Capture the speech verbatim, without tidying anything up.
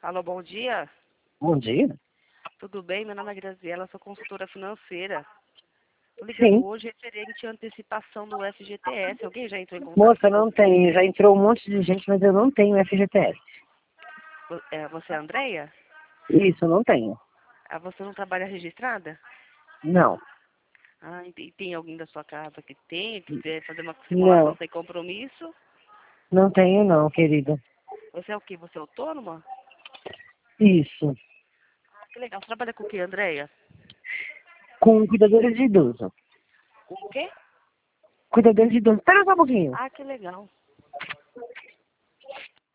Alô, bom dia. Bom dia. Tudo bem? Meu nome é Graziela, sou consultora financeira. Estou ligando Sim. hoje referente à antecipação do F G T S. Alguém já entrou em contato Moça, com não você? tem. Já entrou um monte de gente, mas eu não tenho F G T S. Vo- é, Você é a Andréia? Isso, eu não tenho. Ah, você não trabalha registrada? Não. Ah, e tem tem alguém da sua casa que tem, que quer fazer uma simulação Não. sem compromisso? Não tenho não, querida. Você é o quê? Você é autônoma? Isso. Ah, que legal. Você trabalha com o quê, Andréia? Com cuidadora de idoso. Com o quê? Cuidadora de idoso. Espera só um pouquinho. Ah, que legal.